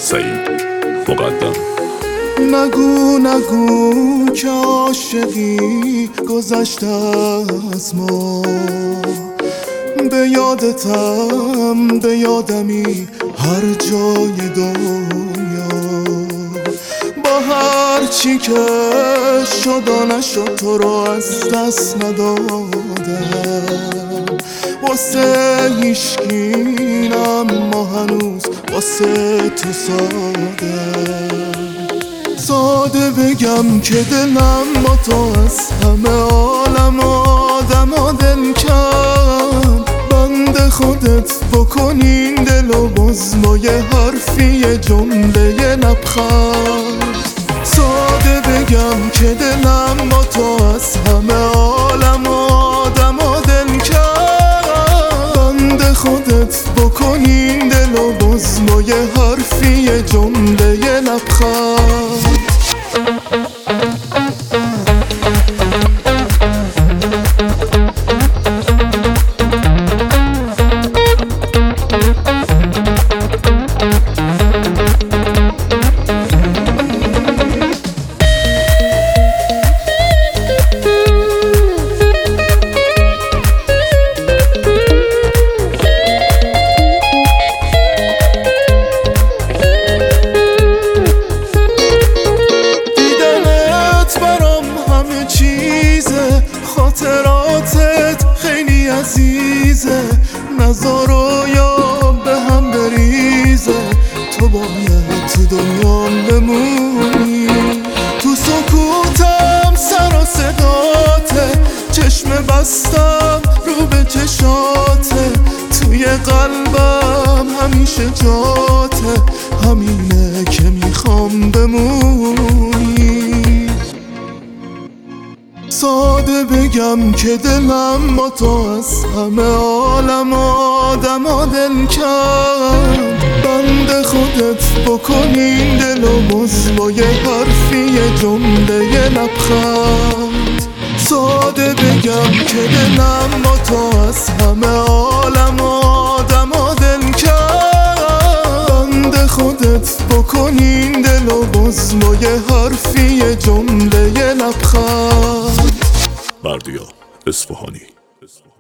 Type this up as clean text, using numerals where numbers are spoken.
سعید مقدم. نگو نگو که عاشقی گذشته از ما، به یادتم به یادمی هر جای دنیا، با هر چی که شد و نشد تو رو از دست ندادم، واسه هیشکی اما هنوز واسه تو ساده بگم که دلم با تو از همه عالم آدم و دل کرد، بند خودت بکنین دل و باز با یه حرفی یه جمله یه لبخند. ساده بگم که دلم با تو از همه عالم آدم و دل کرد، بند خودت بکنین دل و باز با یه حرفی یه جمله یه لبخند. خاطراتت خیلی عزیزه، نذار یا به هم بریزه، تو باید تو دنیا بمونی. تو سکوتم سر و صداته، چشم بستم رو به چشاته، توی قلبم همیشه جاته، همینه که میخوام بمونی. ساده بگم که دلم با تو از همه عالم آدم و دل کرد، بند خودت بکنین دل و باز با یه حرفی یه جمله یه لبخند. ساده بگم که دلم با تو از همه عالم آدم و دل کرد، بند خودت بکنین دل و باز با یه حرفی یه جمله یه لبخند. بردیا اصفهانی.